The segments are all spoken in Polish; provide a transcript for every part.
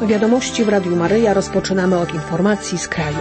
Wiadomości w Radiu Maryja rozpoczynamy od informacji z kraju.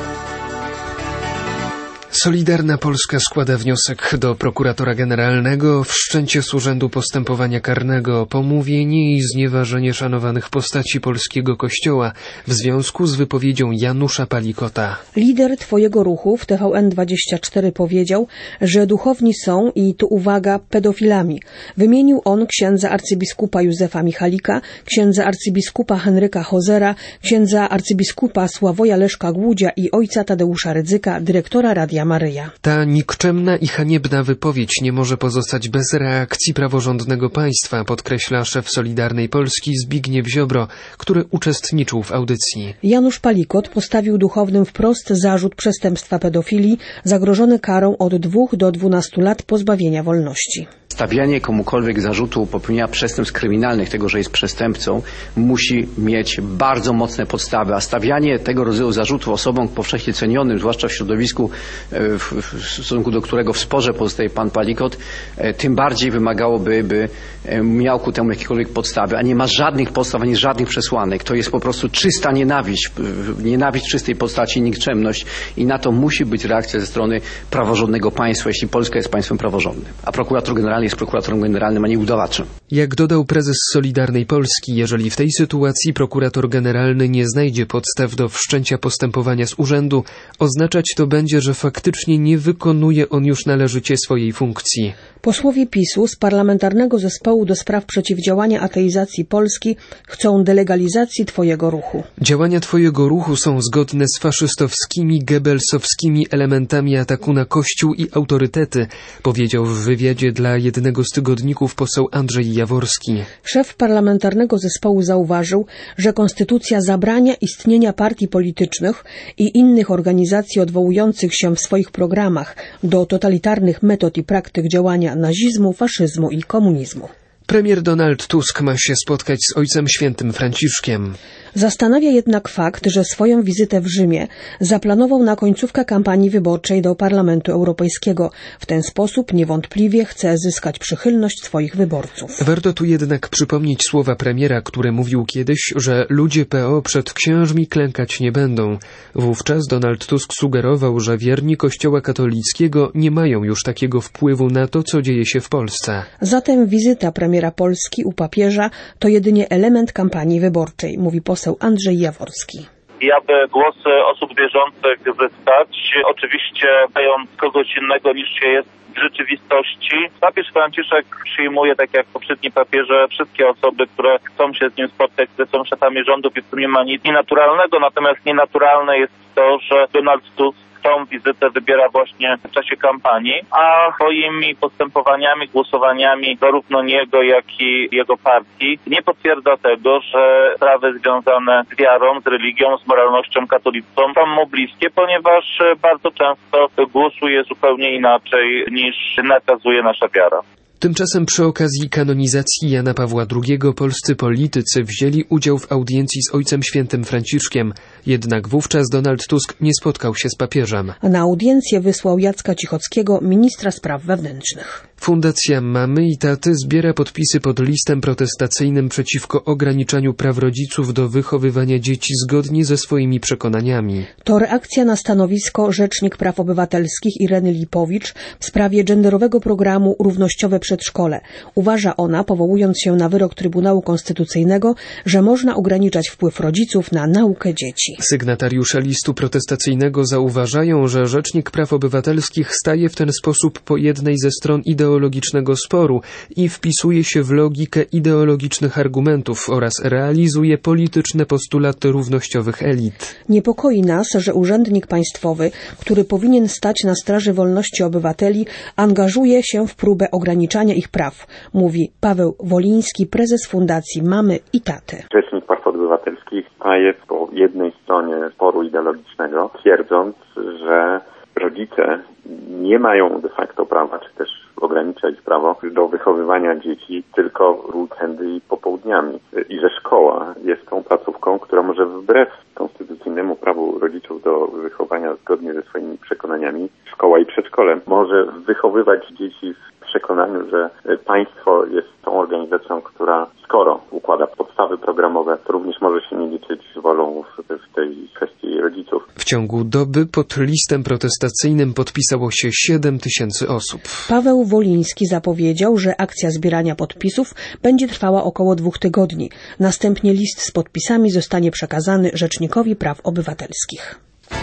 Solidarna Polska składa wniosek do prokuratora generalnego o wszczęcie z urzędu postępowania karnego o pomówienie i znieważenie szanowanych postaci polskiego kościoła w związku z wypowiedzią Janusza Palikota. Lider Twojego ruchu w TVN24 powiedział, że duchowni są, i tu uwaga, pedofilami. Wymienił on księdza arcybiskupa Józefa Michalika, księdza arcybiskupa Henryka Hozera, księdza arcybiskupa Sławoja Leszka Głudzia i ojca Tadeusza Rydzyka, dyrektora Radia Maryja. Ta nikczemna i haniebna wypowiedź nie może pozostać bez reakcji praworządnego państwa, podkreśla szef Solidarnej Polski Zbigniew Ziobro, który uczestniczył w audycji. Janusz Palikot postawił duchownym wprost zarzut przestępstwa pedofilii, zagrożony karą od 2 do 12 lat pozbawienia wolności. Stawianie komukolwiek zarzutu popełnienia przestępstw kryminalnych, tego, że jest przestępcą, musi mieć bardzo mocne podstawy, a stawianie tego rodzaju zarzutów osobom powszechnie cenionym, zwłaszcza w środowisku, w stosunku do którego w sporze pozostaje pan Palikot, tym bardziej wymagałoby, by miał ku temu jakiekolwiek podstawy, a nie ma żadnych podstaw, ani żadnych przesłanek. To jest po prostu czysta nienawiść w czystej postaci, nikczemność, i na to musi być reakcja ze strony praworządnego państwa, jeśli Polska jest państwem praworządnym. A prokurator generalny jest prokuratorem generalnym, a nie udawaczem. Jak dodał prezes Solidarnej Polski, jeżeli w tej sytuacji prokurator generalny nie znajdzie podstaw do wszczęcia postępowania z urzędu, oznaczać to będzie, że faktycznie nie wykonuje on już należycie swojej funkcji. Posłowie PiS-u z Parlamentarnego Zespołu do Spraw Przeciwdziałania Ateizacji Polski chcą delegalizacji Twojego ruchu. Działania Twojego ruchu są zgodne z faszystowskimi, gebelsowskimi elementami ataku na Kościół i autorytety, powiedział w wywiadzie dla jednego z tygodników poseł Andrzej Jaworski. Szef Parlamentarnego Zespołu zauważył, że konstytucja zabrania istnienia partii politycznych i innych organizacji odwołujących się w swoich programach do totalitarnych metod i praktyk działania nazizmu, faszyzmu i komunizmu. Premier Donald Tusk ma się spotkać z Ojcem Świętym Franciszkiem. Zastanawia jednak fakt, że swoją wizytę w Rzymie zaplanował na końcówkę kampanii wyborczej do Parlamentu Europejskiego. W ten sposób niewątpliwie chce zyskać przychylność swoich wyborców. Warto tu jednak przypomnieć słowa premiera, który mówił kiedyś, że ludzie PO przed księżmi klękać nie będą. Wówczas Donald Tusk sugerował, że wierni Kościoła katolickiego nie mają już takiego wpływu na to, co dzieje się w Polsce. Zatem wizyta premiera Polski u papieża to jedynie element kampanii wyborczej, mówi poseł Andrzej Jaworski. I aby głosy osób wierzących zyskać, oczywiście dając kogoś innego niż się jest w rzeczywistości. Papież Franciszek przyjmuje, tak jak poprzedni papieże, wszystkie osoby, które chcą się z nim spotkać, które są szefami rządów, i w tym nie ma nic nienaturalnego, natomiast nienaturalne jest to, że Donald Tusk tą wizytę wybiera właśnie w czasie kampanii, a swoimi postępowaniami, głosowaniami zarówno niego, jak i jego partii nie potwierdza tego, że sprawy związane z wiarą, z religią, z moralnością katolicką są mu bliskie, ponieważ bardzo często głosuje zupełnie inaczej niż nakazuje nasza wiara. Tymczasem przy okazji kanonizacji Jana Pawła II polscy politycy wzięli udział w audiencji z Ojcem Świętym Franciszkiem. Jednak wówczas Donald Tusk nie spotkał się z papieżem. Na audiencję wysłał Jacka Cichockiego, ministra spraw wewnętrznych. Fundacja Mamy i Taty zbiera podpisy pod listem protestacyjnym przeciwko ograniczaniu praw rodziców do wychowywania dzieci zgodnie ze swoimi przekonaniami. To reakcja na stanowisko Rzecznik Praw Obywatelskich Ireny Lipowicz w sprawie genderowego programu Równościowe Przedszkole. Uważa ona, powołując się na wyrok Trybunału Konstytucyjnego, że można ograniczać wpływ rodziców na naukę dzieci. Sygnatariusze listu protestacyjnego zauważają, że Rzecznik Praw Obywatelskich staje w ten sposób po jednej ze stron ideologicznego sporu i wpisuje się w logikę ideologicznych argumentów oraz realizuje polityczne postulaty równościowych elit. Niepokoi nas, że urzędnik państwowy, który powinien stać na straży wolności obywateli, angażuje się w próbę ograniczania ich praw, mówi Paweł Woliński, prezes Fundacji Mamy i Taty. Rzecznik Praw Obywatelskich staje po jednej stronie sporu ideologicznego, twierdząc, że rodzice nie mają de facto prawa, czy też ogranicza ich prawo do wychowywania dzieci tylko w weekendy i popołudniami. I że szkoła jest tą placówką, która może wbrew konstytucyjnemu prawu rodziców do wychowania zgodnie ze swoimi przekonaniami, szkoła i przedszkole może wychowywać dzieci w przekonaniu, że państwo jest tą organizacją, która skoro układa pod podstawy programowe. To również może się nie liczyć z wolą w tej kwestii rodziców. W ciągu doby pod listem protestacyjnym podpisało się 7 000 osób. Paweł Woliński zapowiedział, że akcja zbierania podpisów będzie trwała około 2 tygodni. Następnie list z podpisami zostanie przekazany Rzecznikowi Praw Obywatelskich.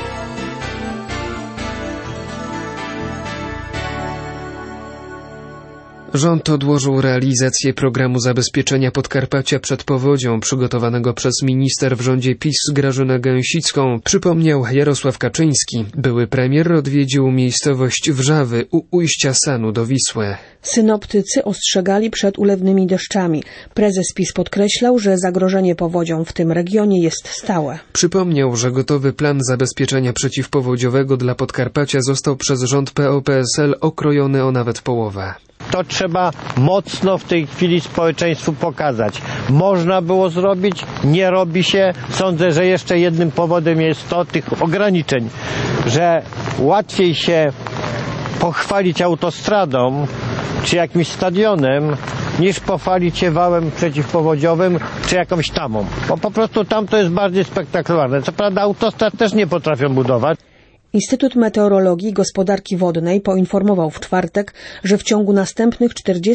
Rząd odłożył realizację programu zabezpieczenia Podkarpacia przed powodzią przygotowanego przez minister w rządzie PiS Grażynę Gęsicką, przypomniał Jarosław Kaczyński. Były premier odwiedził miejscowość Wrzawy u ujścia Sanu do Wisły. Synoptycy ostrzegali przed ulewnymi deszczami. Prezes PiS podkreślał, że zagrożenie powodzią w tym regionie jest stałe. Przypomniał, że gotowy plan zabezpieczenia przeciwpowodziowego dla Podkarpacia został przez rząd PO-PSL okrojony o nawet połowę. To trzeba mocno w tej chwili społeczeństwu pokazać. Można było zrobić, nie robi się. Sądzę, że jeszcze jednym powodem jest to tych ograniczeń, że łatwiej się pochwalić autostradą czy jakimś stadionem, niż pochwalić się wałem przeciwpowodziowym czy jakąś tamą. Bo po prostu tam to jest bardziej spektakularne. Co prawda autostrad też nie potrafią budować. Instytut Meteorologii i Gospodarki Wodnej poinformował w czwartek, że w ciągu następnych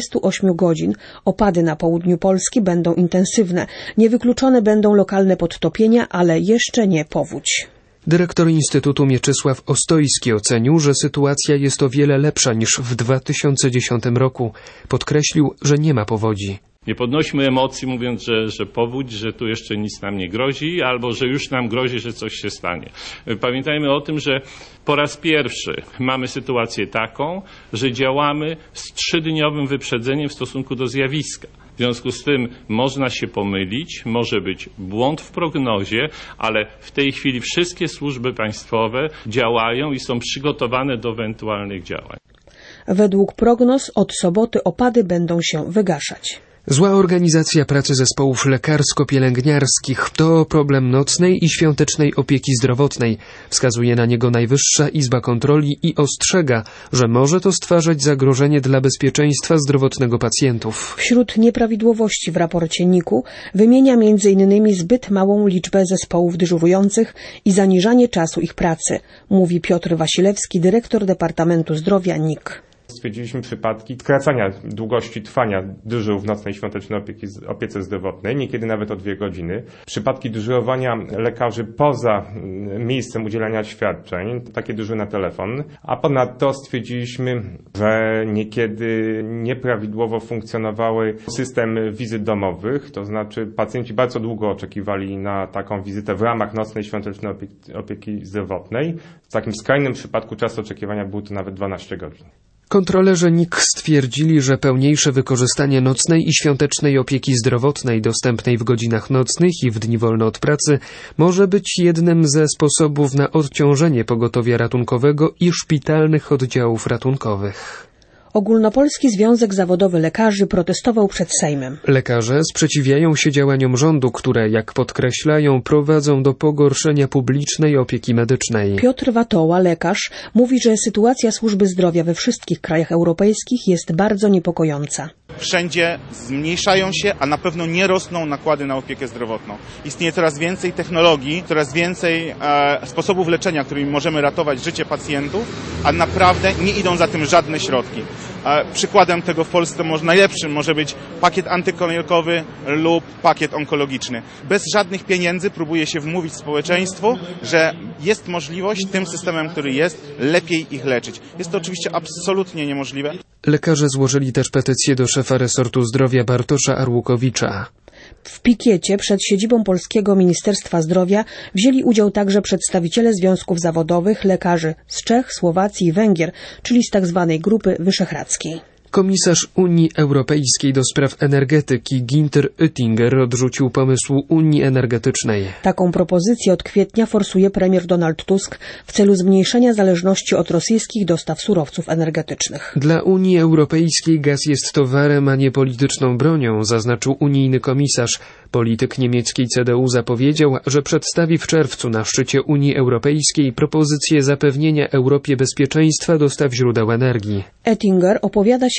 48 godzin opady na południu Polski będą intensywne. Niewykluczone będą lokalne podtopienia, ale jeszcze nie powódź. Dyrektor Instytutu Mieczysław Ostojski ocenił, że sytuacja jest o wiele lepsza niż w 2010 roku. Podkreślił, że nie ma powodzi. Nie podnośmy emocji mówiąc, że powódź, że tu jeszcze nic nam nie grozi, albo że już nam grozi, że coś się stanie. Pamiętajmy o tym, że po raz pierwszy mamy sytuację taką, że działamy z 3-dniowym wyprzedzeniem w stosunku do zjawiska. W związku z tym można się pomylić, może być błąd w prognozie, ale w tej chwili wszystkie służby państwowe działają i są przygotowane do ewentualnych działań. Według prognoz od soboty opady będą się wygaszać. Zła organizacja pracy zespołów lekarsko-pielęgniarskich to problem nocnej i świątecznej opieki zdrowotnej. Wskazuje na niego Najwyższa Izba Kontroli i ostrzega, że może to stwarzać zagrożenie dla bezpieczeństwa zdrowotnego pacjentów. Wśród nieprawidłowości w raporcie NIK-u wymienia m.in. zbyt małą liczbę zespołów dyżurujących i zaniżanie czasu ich pracy, mówi Piotr Wasilewski, dyrektor Departamentu Zdrowia NIK. Stwierdziliśmy przypadki skracania długości trwania dyżurów w nocnej świątecznej opiece zdrowotnej, niekiedy nawet o 2 godziny. Przypadki dyżurowania lekarzy poza miejscem udzielania świadczeń, takie dyżury na telefon. A ponadto stwierdziliśmy, że niekiedy nieprawidłowo funkcjonowały system wizyt domowych, to znaczy pacjenci bardzo długo oczekiwali na taką wizytę w ramach nocnej świątecznej opieki zdrowotnej. W takim skrajnym przypadku czas oczekiwania był to nawet 12 godzin. Kontrolerzy NIK stwierdzili, że pełniejsze wykorzystanie nocnej i świątecznej opieki zdrowotnej dostępnej w godzinach nocnych i w dni wolne od pracy może być jednym ze sposobów na odciążenie pogotowia ratunkowego i szpitalnych oddziałów ratunkowych. Ogólnopolski Związek Zawodowy Lekarzy protestował przed Sejmem. Lekarze sprzeciwiają się działaniom rządu, które, jak podkreślają, prowadzą do pogorszenia publicznej opieki medycznej. Piotr Watoła, lekarz, mówi, że sytuacja służby zdrowia we wszystkich krajach europejskich jest bardzo niepokojąca. Wszędzie zmniejszają się, a na pewno nie rosną nakłady na opiekę zdrowotną. Istnieje coraz więcej technologii, coraz więcej sposobów leczenia, którymi możemy ratować życie pacjentów, a naprawdę nie idą za tym żadne środki. Przykładem tego w Polsce najlepszym może być pakiet antykomórkowy lub pakiet onkologiczny. Bez żadnych pieniędzy próbuje się wmówić społeczeństwu, że jest możliwość tym systemem, który jest, lepiej ich leczyć. Jest to oczywiście absolutnie niemożliwe. Lekarze złożyli też petycję do szefa resortu zdrowia Bartosza Arłukowicza. W pikiecie przed siedzibą Polskiego Ministerstwa Zdrowia wzięli udział także przedstawiciele związków zawodowych lekarzy z Czech, Słowacji i Węgier, czyli z tzw. Grupy Wyszehradzkiej. Komisarz Unii Europejskiej do spraw energetyki Günther Oettinger odrzucił pomysł Unii Energetycznej. Taką propozycję od kwietnia forsuje premier Donald Tusk w celu zmniejszenia zależności od rosyjskich dostaw surowców energetycznych. Dla Unii Europejskiej gaz jest towarem, a nie polityczną bronią, zaznaczył unijny komisarz. Polityk niemieckiej CDU zapowiedział, że przedstawi w czerwcu na szczycie Unii Europejskiej propozycję zapewnienia Europie bezpieczeństwa dostaw źródeł energii. Oettinger opowiada się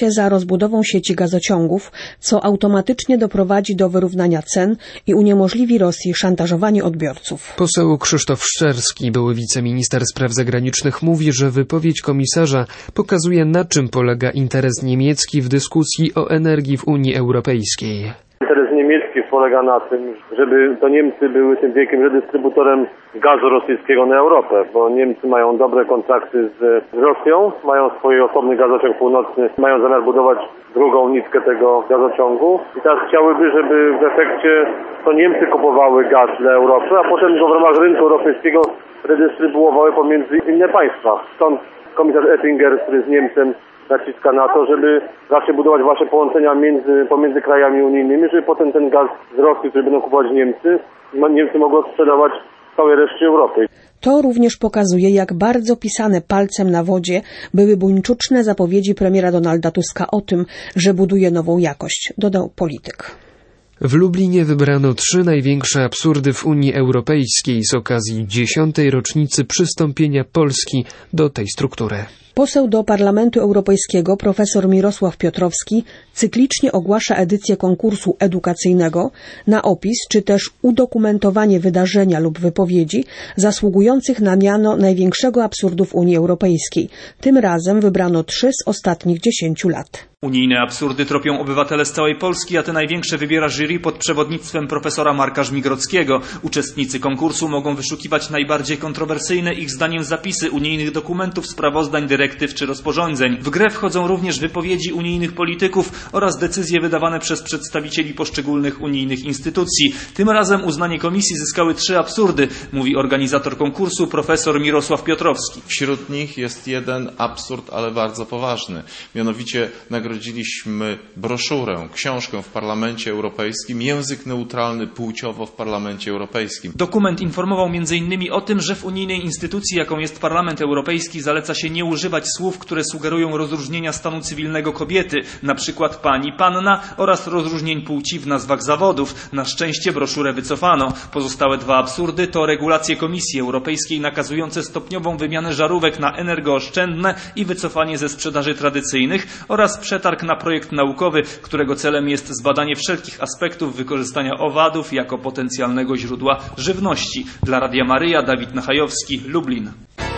się za rozbudową sieci gazociągów, co automatycznie doprowadzi do wyrównania cen i uniemożliwi Rosji szantażowanie odbiorców. Poseł Krzysztof Szczerski, były wiceminister spraw zagranicznych, mówi, że wypowiedź komisarza pokazuje, na czym polega interes niemiecki w dyskusji o energii w Unii Europejskiej. Interes niemiecki polega na tym, żeby to Niemcy były tym wielkim redystrybutorem gazu rosyjskiego na Europę, bo Niemcy mają dobre kontrakty z Rosją, mają swój osobny gazociąg północny, mają zamiar budować drugą nitkę tego gazociągu i teraz chciałyby, żeby w efekcie to Niemcy kupowały gaz dla Europy, a potem go w ramach rynku europejskiego redystrybuowały pomiędzy inne państwa. Stąd komisarz Oettinger, który z Niemcem naciska na to, żeby raczej budować właśnie połączenia pomiędzy krajami unijnymi, żeby potem ten gaz z Rosji, który będą kupować Niemcy mogły sprzedawać całej reszcie Europy. To również pokazuje, jak bardzo pisane palcem na wodzie były buńczuczne zapowiedzi premiera Donalda Tuska o tym, że buduje nową jakość, dodał polityk. W Lublinie wybrano 3 największe absurdy w Unii Europejskiej z okazji 10. rocznicy przystąpienia Polski do tej struktury. Poseł do Parlamentu Europejskiego profesor Mirosław Piotrowski cyklicznie ogłasza edycję konkursu edukacyjnego na opis czy też udokumentowanie wydarzenia lub wypowiedzi zasługujących na miano największego absurdu w Unii Europejskiej. Tym razem wybrano 3 z ostatnich 10 lat. Unijne absurdy tropią obywatele z całej Polski, a te największe wybiera jury pod przewodnictwem profesora Marka Żmigrodzkiego. Uczestnicy konkursu mogą wyszukiwać najbardziej kontrowersyjne ich zdaniem zapisy unijnych dokumentów, sprawozdań, dyrektyw czy rozporządzeń. W grę wchodzą również wypowiedzi unijnych polityków oraz decyzje wydawane przez przedstawicieli poszczególnych unijnych instytucji. Tym razem uznanie komisji zyskały 3 absurdy, mówi organizator konkursu profesor Mirosław Piotrowski. Wśród nich jest jeden absurd, ale bardzo poważny. Mianowicie nagrodziliśmy broszurę, książkę w Parlamencie Europejskim, język neutralny płciowo w Parlamencie Europejskim. Dokument informował m.in. o tym, że w unijnej instytucji, jaką jest Parlament Europejski, zaleca się nie używać słów, które sugerują rozróżnienia stanu cywilnego kobiety, na przykład pani, panna, oraz rozróżnień płci w nazwach zawodów. Na szczęście broszurę wycofano. Pozostałe 2 absurdy to regulacje Komisji Europejskiej nakazujące stopniową wymianę żarówek na energooszczędne i wycofanie ze sprzedaży tradycyjnych oraz przetarg na projekt naukowy, którego celem jest zbadanie wszelkich aspektów wykorzystania owadów jako potencjalnego źródła żywności. Dla Radia Maryja, Dawid Nachajowski, Lublin.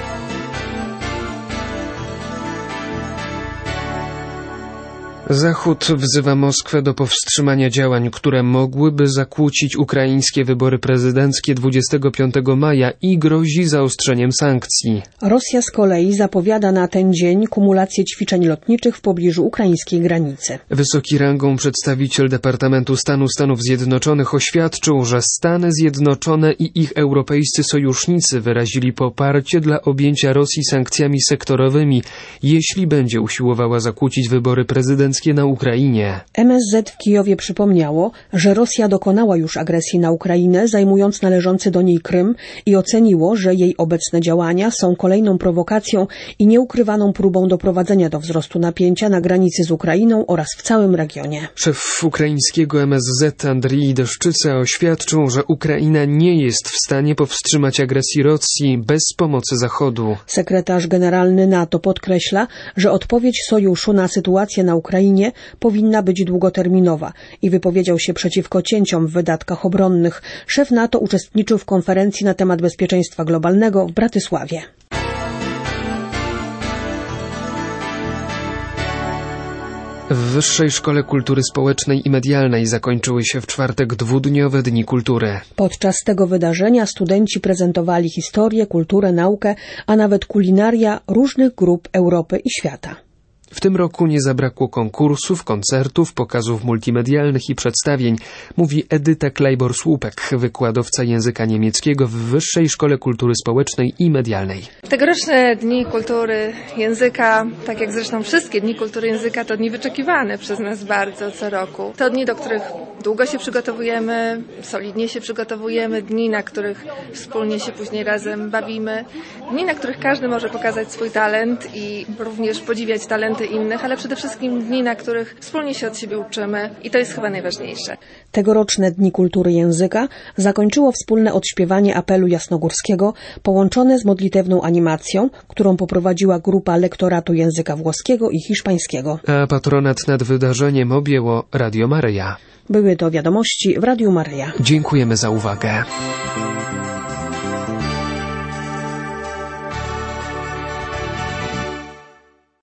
Zachód wzywa Moskwę do powstrzymania działań, które mogłyby zakłócić ukraińskie wybory prezydenckie 25 maja i grozi zaostrzeniem sankcji. Rosja z kolei zapowiada na ten dzień kumulację ćwiczeń lotniczych w pobliżu ukraińskiej granicy. Wysoki rangą przedstawiciel Departamentu Stanu Stanów Zjednoczonych oświadczył, że Stany Zjednoczone i ich europejscy sojusznicy wyrazili poparcie dla objęcia Rosji sankcjami sektorowymi, jeśli będzie usiłowała zakłócić wybory prezydenckie na Ukrainie. MSZ w Kijowie przypomniało, że Rosja dokonała już agresji na Ukrainę, zajmując należący do niej Krym i oceniło, że jej obecne działania są kolejną prowokacją i nieukrywaną próbą doprowadzenia do wzrostu napięcia na granicy z Ukrainą oraz w całym regionie. Szef ukraińskiego MSZ Andrii Deszczyca oświadczył, że Ukraina nie jest w stanie powstrzymać agresji Rosji bez pomocy Zachodu. Sekretarz generalny NATO podkreśla, że odpowiedź sojuszu na sytuację na Ukrainie powinna być długoterminowa i wypowiedział się przeciwko cięciom w wydatkach obronnych. Szef NATO uczestniczył w konferencji na temat bezpieczeństwa globalnego w Bratysławie. W Wyższej Szkole Kultury Społecznej i Medialnej zakończyły się w czwartek 2-dniowe Dni Kultury. Podczas tego wydarzenia studenci prezentowali historię, kulturę, naukę, a nawet kulinaria różnych grup Europy i świata. W tym roku nie zabrakło konkursów, koncertów, pokazów multimedialnych i przedstawień, mówi Edyta Klejbor-Słupek, wykładowca języka niemieckiego w Wyższej Szkole Kultury Społecznej i Medialnej. Tegoroczne Dni Kultury Języka, tak jak zresztą wszystkie Dni Kultury Języka, to dni wyczekiwane przez nas bardzo co roku. To dni, do których długo się przygotowujemy, solidnie się przygotowujemy, dni, na których wspólnie się później razem bawimy, dni, na których każdy może pokazać swój talent i również podziwiać talent święty innych, ale przede wszystkim dni, na których wspólnie się od siebie uczymy i to jest chyba najważniejsze. Tegoroczne Dni Kultury Języka zakończyło wspólne odśpiewanie apelu jasnogórskiego połączone z modlitewną animacją, którą poprowadziła grupa lektoratu języka włoskiego i hiszpańskiego. A patronat nad wydarzeniem objęło Radio Maryja. Były to wiadomości w Radiu Maryja. Dziękujemy za uwagę.